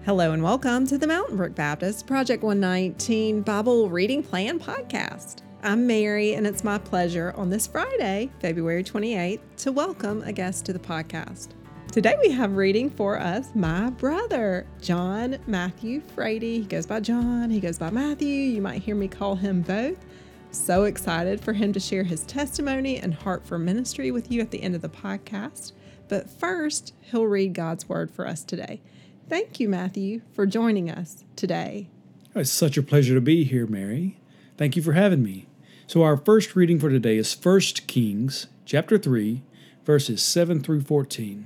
Hello and welcome to the Mountain Brook Baptist Project 119 Bible Reading Plan Podcast. I'm Mary, and it's my pleasure on this Friday, February 28th, to welcome a guest to the podcast. Today we have reading for us my brother, John Matthew Frady. He goes by John, he goes by Matthew. You might hear me call him both. So excited for him to share his testimony and heart for ministry with you at the end of the podcast. But first, he'll read God's word for us today. Thank you, Matthew, for joining us today. It's such a pleasure to be here, Mary. Thank you for having me. So our first reading for today is 1 Kings chapter 3, verses 7 through 14.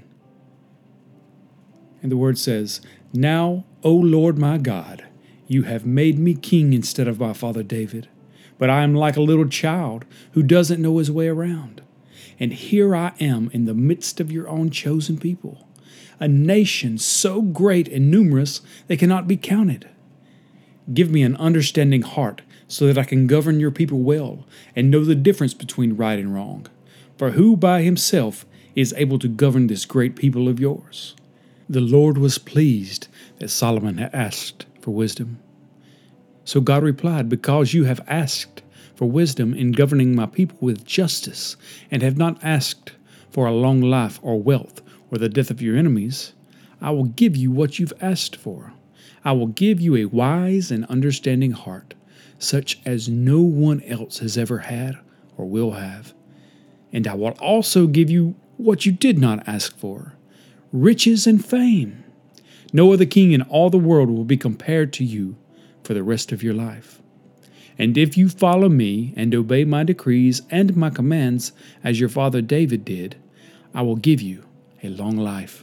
And the word says, "Now, O Lord my God, you have made me king instead of my father David. But I am like a little child who doesn't know his way around. And here I am in the midst of your own chosen people, a nation so great and numerous they cannot be counted. Give me an understanding heart so that I can govern your people well and know the difference between right and wrong. For who by himself is able to govern this great people of yours?" The Lord was pleased that Solomon had asked for wisdom. So God replied, "Because you have asked for wisdom in governing my people with justice, and have not asked for a long life or wealth or the death of your enemies, I will give you what you've asked for. I will give you a wise and understanding heart, such as no one else has ever had or will have. And I will also give you what you did not ask for, riches and fame. No other king in all the world will be compared to you for the rest of your life. And if you follow me and obey my decrees and my commands as your father David did, I will give you a long life."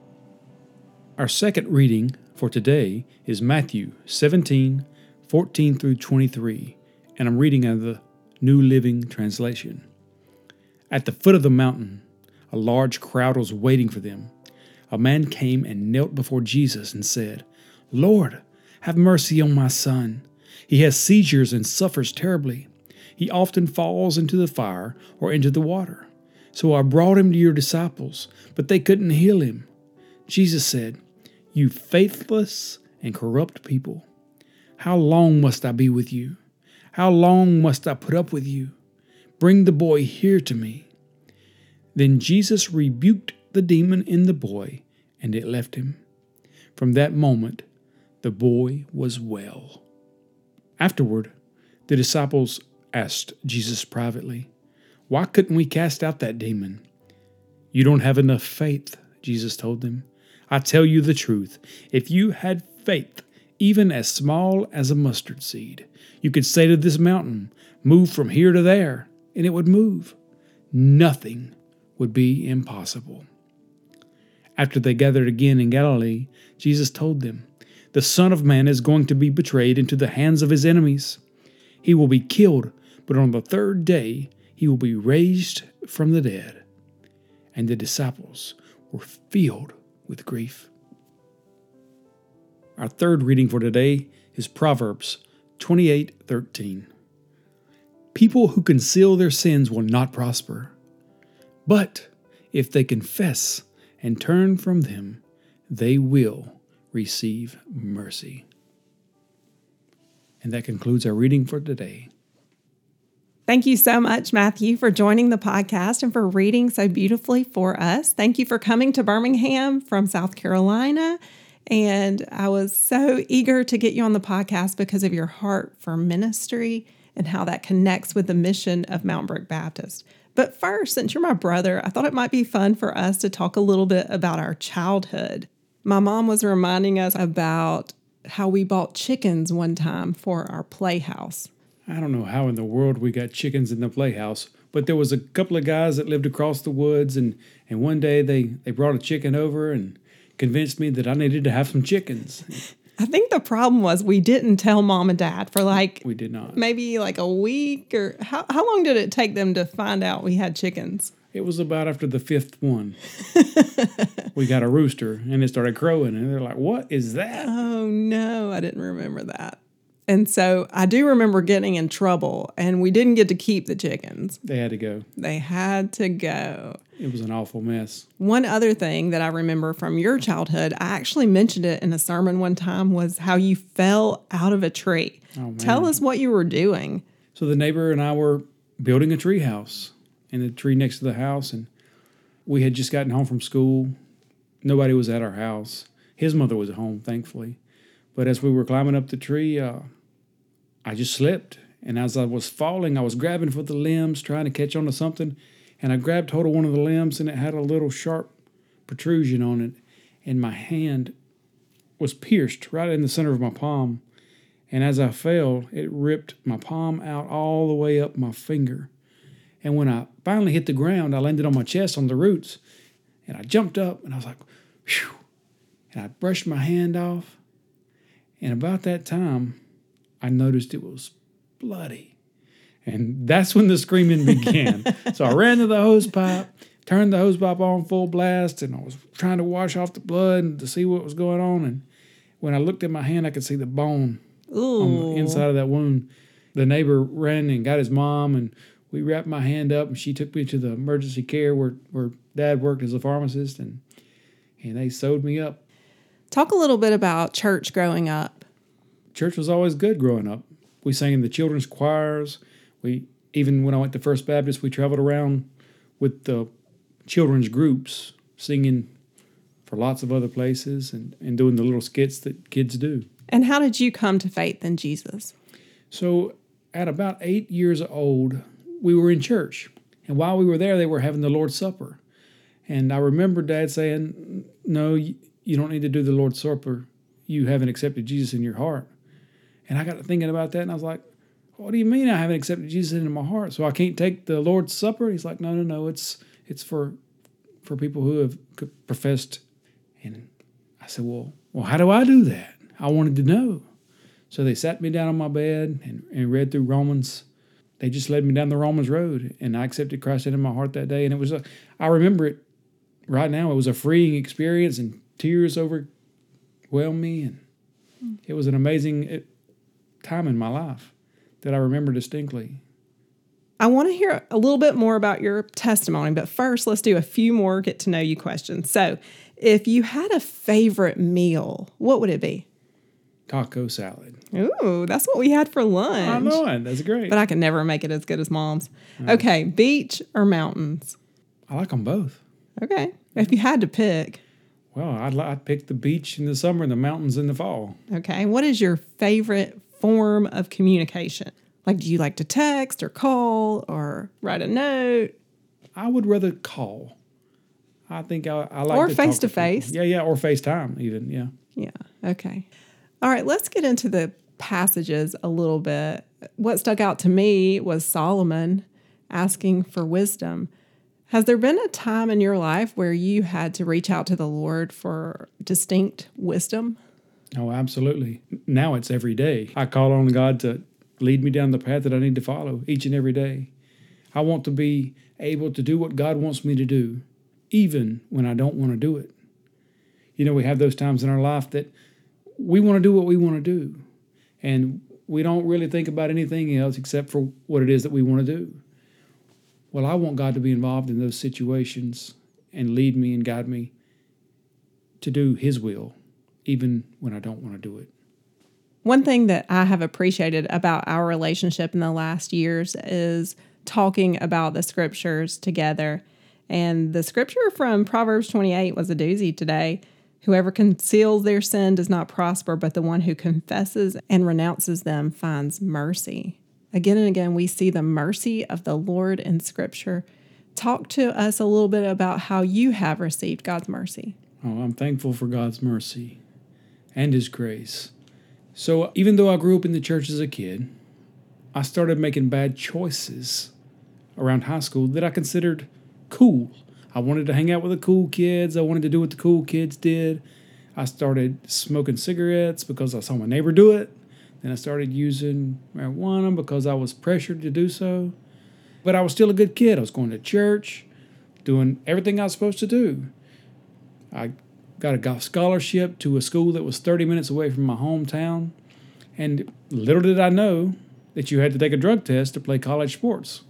Our second reading for today is Matthew 17, 14 through 23, and I'm reading out of the New Living Translation. At the foot of the mountain, a large crowd was waiting for them. A man came and knelt before Jesus and said, "Lord, have mercy on my son. He has seizures and suffers terribly. He often falls into the fire or into the water. So I brought him to your disciples, but they couldn't heal him." Jesus said, "You faithless and corrupt people, how long must I be with you? How long must I put up with you? Bring the boy here to me." Then Jesus rebuked the demon in the boy, and it left him. From that moment, the boy was well. Afterward, the disciples asked Jesus privately, "Why couldn't we cast out that demon?" "You don't have enough faith," Jesus told them. "I tell you the truth. If you had faith, even as small as a mustard seed, you could say to this mountain, 'Move from here to there,' and it would move. Nothing would be impossible." After they gathered again in Galilee, Jesus told them, "The Son of Man is going to be betrayed into the hands of his enemies. He will be killed, but on the third day he will be raised from the dead." And the disciples were filled with grief. Our third reading for today is Proverbs 28:13. "People who conceal their sins will not prosper, but if they confess and turn from them, they will receive mercy." And that concludes our reading for today. Thank you so much, Matthew, for joining the podcast and for reading so beautifully for us. Thank you for coming to Birmingham from South Carolina. And I was so eager to get you on the podcast because of your heart for ministry and how that connects with the mission of Mountain Brook Baptist. But first, since you're my brother, I thought it might be fun for us to talk a little bit about our childhood. My mom was reminding us about how we bought chickens one time for our playhouse. I don't know how in the world we got chickens in the playhouse, but there was a couple of guys that lived across the woods, and one day they brought a chicken over and convinced me that I needed to have some chickens. I think the problem was we didn't tell mom and dad for We did not. maybe a week, or how long did it take them to find out we had chickens? It was about after the fifth one. We got a rooster, and it started crowing, and they're like, "What is that?" Oh no, I didn't remember that. And so I do remember getting in trouble, and we didn't get to keep the chickens. They had to go. They had to go. It was an awful mess. One other thing that I remember from your childhood, I actually mentioned it in a sermon one time, was how you fell out of a tree. Oh, man. Tell us what you were doing. So the neighbor and I were building a tree house in the tree next to the house, and we had just gotten home from school. Nobody was at our house. His mother was at home, thankfully. But as we were climbing up the tree, I just slipped. And as I was falling, I was grabbing for the limbs, trying to catch onto something. And I grabbed hold of one of the limbs, and it had a little sharp protrusion on it. And my hand was pierced right in the center of my palm. And as I fell, it ripped my palm out all the way up my finger. And when I finally hit the ground, I landed on my chest on the roots. And I jumped up, and I was like, whew. And I brushed my hand off. And about that time, I noticed it was bloody. And that's when the screaming began. So I ran to the hose pipe, turned the hose pipe on full blast, and I was trying to wash off the blood and to see what was going on. And when I looked at my hand, I could see the bone on the inside of that wound. The neighbor ran and got his mom, and we wrapped my hand up, and she took me to the emergency care where Dad worked as a pharmacist, and they sewed me up. Talk a little bit about church growing up. Church was always good growing up. We sang in the children's choirs. Even when I went to First Baptist, we traveled around with the children's groups, singing for lots of other places and doing the little skits that kids do. And how did you come to faith in Jesus? So at about 8 years old, we were in church. And while we were there, they were having the Lord's Supper. And I remember Dad saying, no, you don't need to do the Lord's Supper. You haven't accepted Jesus in your heart. And I got to thinking about that, and I was like, what do you mean I haven't accepted Jesus into my heart? So I can't take the Lord's Supper? He's like, no, it's for people who have professed. And I said, well, how do I do that? I wanted to know. So they sat me down on my bed and read through Romans. They just led me down the Romans road, and I accepted Christ into my heart that day. And it was I remember it right now. It was a freeing experience, and tears overwhelmed me, and it was an amazing time in my life that I remember distinctly. I want to hear a little bit more about your testimony, but first, let's do a few more get to know you questions. So, if you had a favorite meal, what would it be? Taco salad. Ooh, that's what we had for lunch. I know it. That's great. But I can never make it as good as Mom's. Okay, beach or mountains? I like them both. Okay, if you had to pick. Well, I'd pick the beach in the summer and the mountains in the fall. Okay, what is your favorite form of communication? Like, do you like to text or call or write a note? I would rather call. I think I like or to face to talk face. Yeah, or FaceTime even, yeah. Yeah, okay. All right, let's get into the passages a little bit. What stuck out to me was Solomon asking for wisdom. Has there been a time in your life where you had to reach out to the Lord for distinct wisdom? Oh, absolutely. Now it's every day. I call on God to lead me down the path that I need to follow each and every day. I want to be able to do what God wants me to do, even when I don't want to do it. You know, we have those times in our life that we want to do what we want to do, and we don't really think about anything else except for what it is that we want to do. Well, I want God to be involved in those situations and lead me and guide me to do His will, even when I don't want to do it. One thing that I have appreciated about our relationship in the last years is talking about the scriptures together. And the scripture from Proverbs 28 was a doozy today. Whoever conceals their sin does not prosper, but the one who confesses and renounces them finds mercy. Again and again, we see the mercy of the Lord in Scripture. Talk to us a little bit about how you have received God's mercy. Oh, I'm thankful for God's mercy and His grace. So even though I grew up in the church as a kid, I started making bad choices around high school that I considered cool. I wanted to hang out with the cool kids. I wanted to do what the cool kids did. I started smoking cigarettes because I saw my neighbor do it. Then I started using marijuana because I was pressured to do so. But I was still a good kid. I was going to church, doing everything I was supposed to do. I got a golf scholarship to a school that was 30 minutes away from my hometown. And little did I know that you had to take a drug test to play college sports.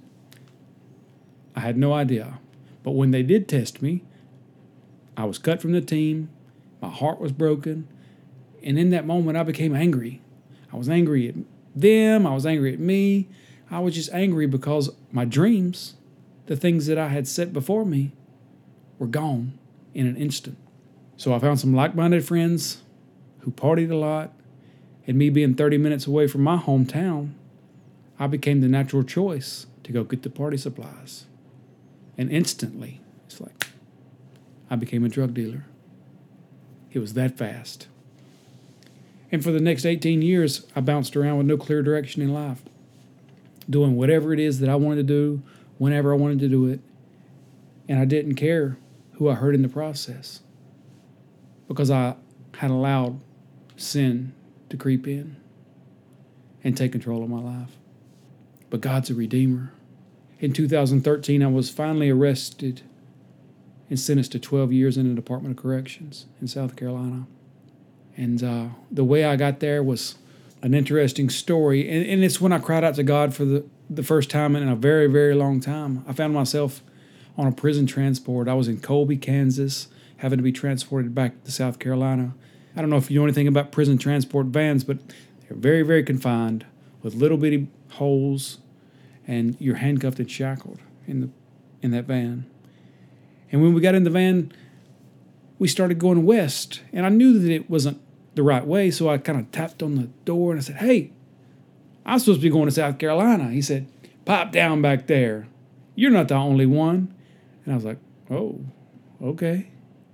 I had no idea. But when they did test me, I was cut from the team. My heart was broken. And in that moment, I became angry. I was angry at them. I was angry at me. I was just angry because my dreams, the things that I had set before me, were gone in an instant. So I found some like-minded friends who partied a lot. And me being 30 minutes away from my hometown, I became the natural choice to go get the party supplies. And instantly, it's like I became a drug dealer. It was that fast. And for the next 18 years, I bounced around with no clear direction in life, doing whatever it is that I wanted to do, whenever I wanted to do it. And I didn't care who I hurt in the process, because I had allowed sin to creep in and take control of my life. But God's a redeemer. In 2013, I was finally arrested and sentenced to 12 years in the Department of Corrections in South Carolina. And the way I got there was an interesting story. And it's when I cried out to God for the first time in a very, very long time. I found myself on a prison transport. I was in Colby, Kansas, having to be transported back to South Carolina. I don't know if you know anything about prison transport vans, but they're very, very confined with little bitty holes, and you're handcuffed and shackled in that van. And when we got in the van, we started going west, and I knew that it wasn't the right way, so I kind of tapped on the door and I said, "Hey, I'm supposed to be going to South Carolina." He said, "Pop down back there. You're not the only one." And I was like, "Oh, okay."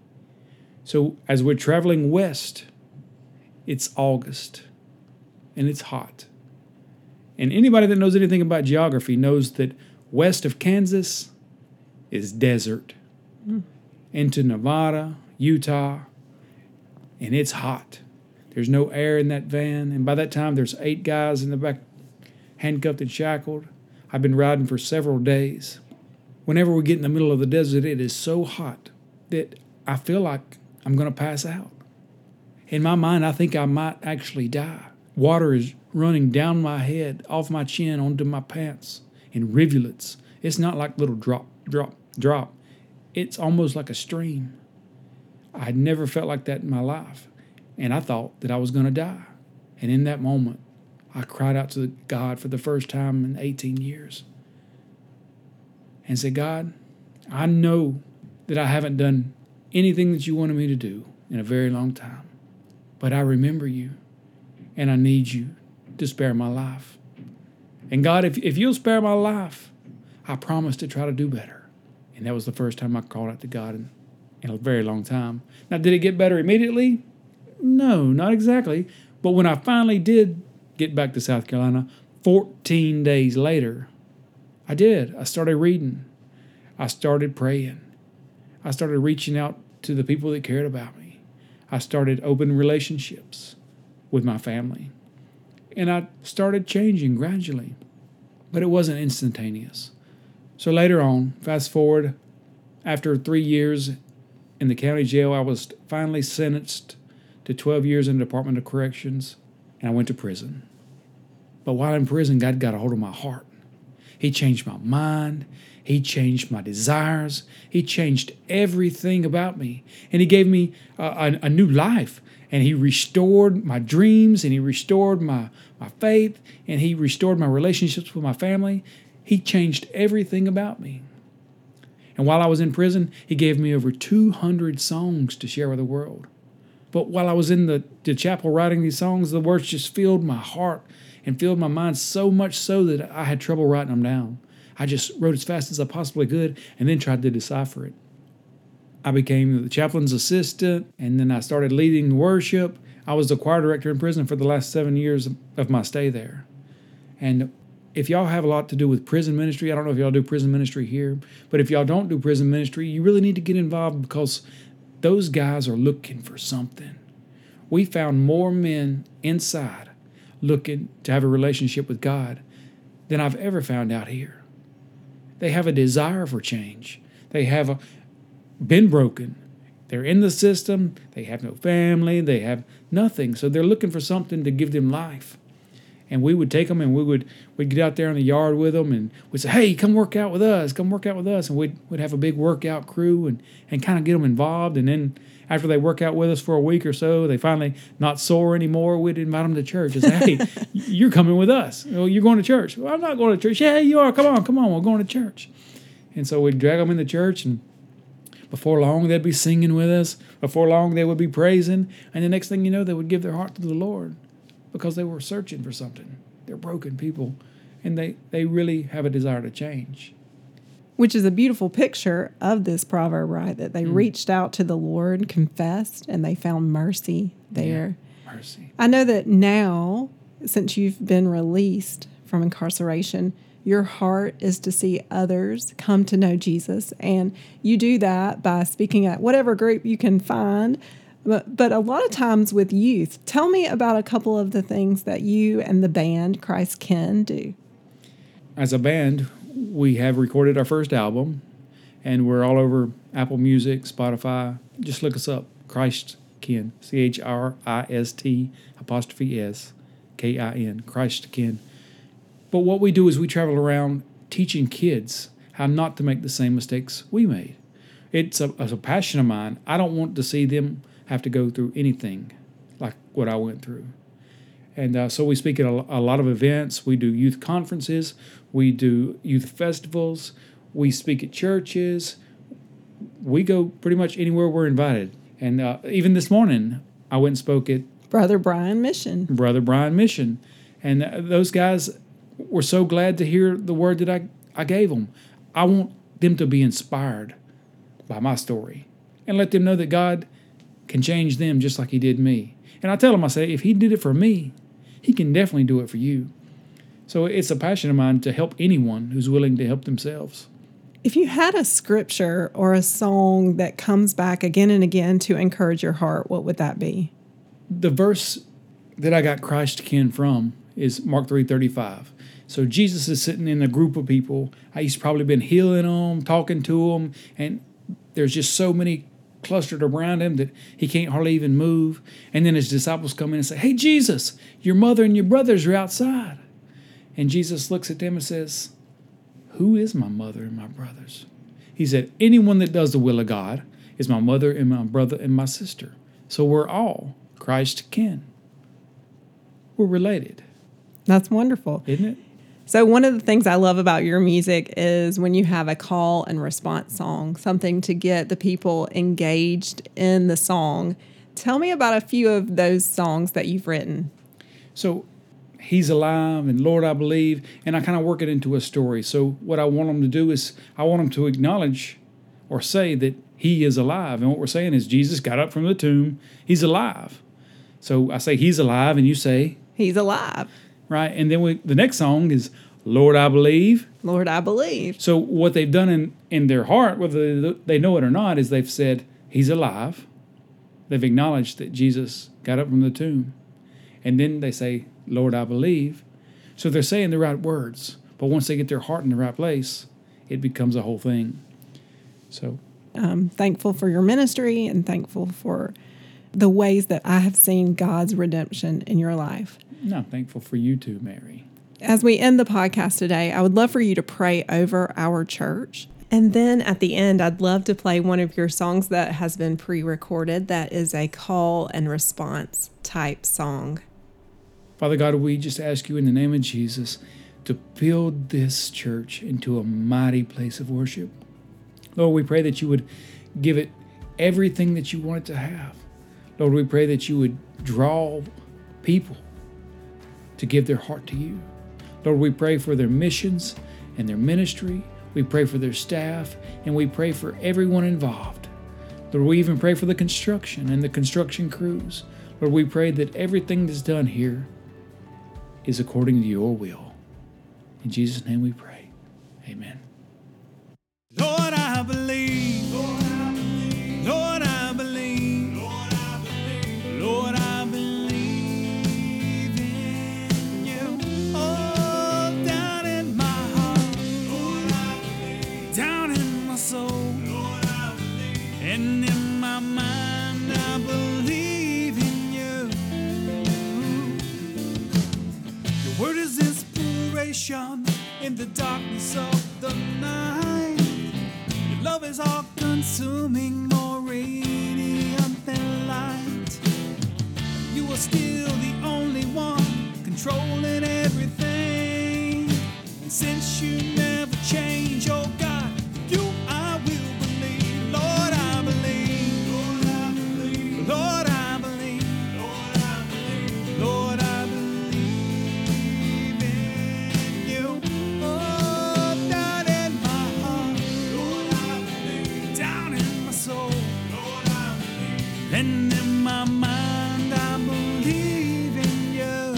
So as we're traveling west, it's August, and it's hot. And anybody that knows anything about geography knows that west of Kansas is desert. Into Nevada, Utah, and it's hot. There's no air in that van, and by that time there's 8 guys in the back handcuffed and shackled. I've been riding for several days. Whenever we get in the middle of the desert, it is so hot that I feel like I'm going to pass out. In my mind, I think I might actually die. Water is running down my head, off my chin, onto my pants in rivulets. It's not like little drop, drop, drop. It's almost like a stream. I had never felt like that in my life, and I thought that I was going to die. And in that moment, I cried out to God for the first time in 18 years and said, "God, I know that I haven't done anything that you wanted me to do in a very long time, but I remember you, and I need you to spare my life. And God, if you'll spare my life, I promise to try to do better." And that was the first time I called out to God in a very long time. Now, did it get better immediately? No, not exactly. But when I finally did get back to South Carolina, 14 days later, I did. I started reading. I started praying. I started reaching out to the people that cared about me. I started opening relationships with my family. And I started changing gradually. But it wasn't instantaneous. So later on, fast forward, after 3 years in the county jail, I was finally sentenced to 12 years in the Department of Corrections, and I went to prison. But while in prison, God got a hold of my heart. He changed my mind. He changed my desires. He changed everything about me. And He gave me a new life. And He restored my dreams, and He restored my faith, and He restored my relationships with my family. He changed everything about me. And while I was in prison, He gave me over 200 songs to share with the world. But while I was in the chapel writing these songs, the words just filled my heart and filled my mind so much so that I had trouble writing them down. I just wrote as fast as I possibly could and then tried to decipher it. I became the chaplain's assistant, and then I started leading worship. I was the choir director in prison for the last 7 years of my stay there. And if y'all have a lot to do with prison ministry, I don't know if y'all do prison ministry here, but if y'all don't do prison ministry, you really need to get involved, because those guys are looking for something. We found more men inside looking to have a relationship with God than I've ever found out here. They have a desire for change. They have been broken. They're in the system. They have no family. They have nothing. So they're looking for something to give them life. And we would take them and we'd get out there in the yard with them and we'd say, hey, come work out with us. And we'd have a big workout crew and kind of get them involved. And then after they work out with us for a week or so, they finally not sore anymore. We'd invite them to church and say, hey, you're coming with us. Well, you're going to church. Well, I'm not going to church. Yeah, you are. Come on. We're going to church. And so we'd drag them into church, and before long, they'd be singing with us. Before long, they would be praising. And the next thing you know, they would give their heart to the Lord because they were searching for something. They're broken people, and they really have a desire to change. Which is a beautiful picture of this proverb, right? That they reached out to the Lord, confessed, and they found mercy there. Yeah, mercy. I know that now, since you've been released from incarceration, your heart is to see others come to know Jesus. And you do that by speaking at whatever group you can find. But a lot of times with youth, tell me about a couple of the things that you and the band Christ Kin do. As a band, we have recorded our first album, and we're all over Apple Music, Spotify. Just look us up, Christ Kin, CHRIST_SKIN, Christ Kin. But what we do is we travel around teaching kids how not to make the same mistakes we made. It's a passion of mine. I don't want to see them have to go through anything like what I went through. And so we speak at a lot of events. We do youth conferences. We do youth festivals. We speak at churches. We go pretty much anywhere we're invited. And even this morning, I went and spoke at Brother Brian Mission. And those guys were so glad to hear the word that I gave them. I want them to be inspired by my story and let them know that God can change them just like he did me. And I tell them, I say, if he did it for me, he can definitely do it for you. So it's a passion of mine to help anyone who's willing to help themselves. If you had a scripture or a song that comes back again and again to encourage your heart, what would that be? The verse that I got Christ Kin from is Mark 3:35. So Jesus is sitting in a group of people. He's probably been healing them, talking to them, and there's just so many clustered around him that he can't hardly even move. And then his disciples come in and say, hey, Jesus, your mother and your brothers are outside. And Jesus looks at them and says, who is my mother and my brothers? He said, anyone that does the will of God is my mother and my brother and my sister. So we're all Christ kin. We're related. That's wonderful. Isn't it? So one of the things I love about your music is when you have a call and response song, something to get the people engaged in the song. Tell me about a few of those songs that you've written. So He's alive and Lord, I believe, and I kind of work it into a story. So what I want them to do is I want them to acknowledge or say that he is alive. And what we're saying is Jesus got up from the tomb. He's alive. So I say he's alive and you say he's alive. Right, and then the next song is Lord, I believe. Lord, I believe. So what they've done in their heart, whether they know it or not, is they've said, he's alive. They've acknowledged that Jesus got up from the tomb. And then they say, Lord, I believe. So they're saying the right words. But once they get their heart in the right place, it becomes a whole thing. So I'm thankful for your ministry and thankful for the ways that I have seen God's redemption in your life. No, I'm thankful for you too, Mary. As we end the podcast today, I would love for you to pray over our church. And then at the end, I'd love to play one of your songs that has been pre-recorded that is a call and response type song. Father God, we just ask you in the name of Jesus to build this church into a mighty place of worship. Lord, we pray that you would give it everything that you want it to have. Lord, we pray that you would draw people to give their heart to you. Lord, we pray for their missions and their ministry. We pray for their staff, and we pray for everyone involved. Lord, we even pray for the construction and the construction crews. Lord, we pray that everything that's done here is according to your will. In Jesus' name we pray. Amen. Lord, I believe. Lord, I believe. Lord, I believe. Lord, I believe. Lord, I believe in you. Oh, down in my heart. Lord, I believe. Down in my soul. Lord, I believe. And in my mind, I believe in you. Your salvation in the darkness of the night. Your love is all consuming, more radiant than light. You are still the only one controlling everything. And since you never change, oh God, you I will believe. Lord, I believe. Lord, I believe. Lord, I believe. Lord, I believe. Lord, I believe in you. Oh, down in my heart. Lord, I believe. Down in my soul. Lord, I believe. And in my mind, I believe in you.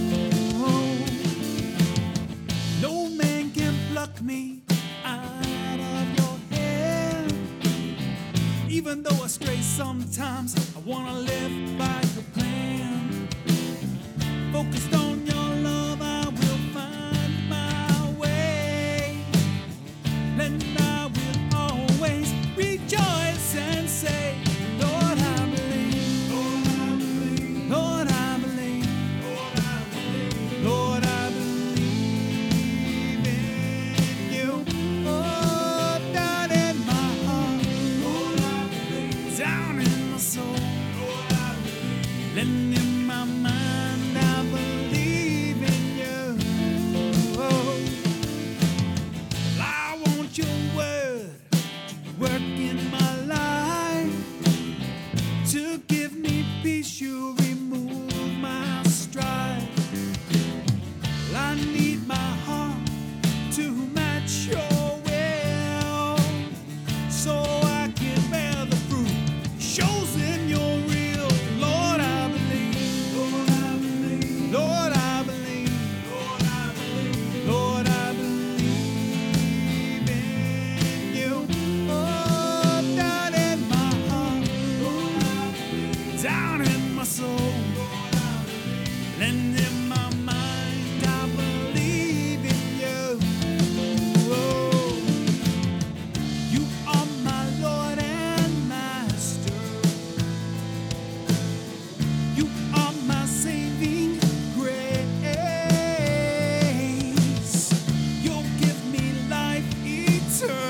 No man can pluck me out of your hand. Even though I stray sometimes, I wanna live by your plan. Focused on your love, I will find my way. And I will always rejoice and say, Lord, I believe. Lord, I believe. Lord, I believe. Lord, I believe. Lord, I believe in you. Oh, down in my heart. Lord, I believe. Down in my soul. Lord, I believe. And in my mind, I believe in you. Oh, I want your word to work in my life, to give me peace. You remove my strife. I need my heart to match your will, so I can bear the fruit shows in your real. Lord, I believe. Lord, I believe. Lord, I believe. Lord, I believe. Lord, I believe in you. Oh, down in my heart. Lord, I believe. Down in my soul. Lord, I believe. And in my mind, I believe in you. Oh, you are my Lord and Master. You are my saving grace. You'll give me life eternal.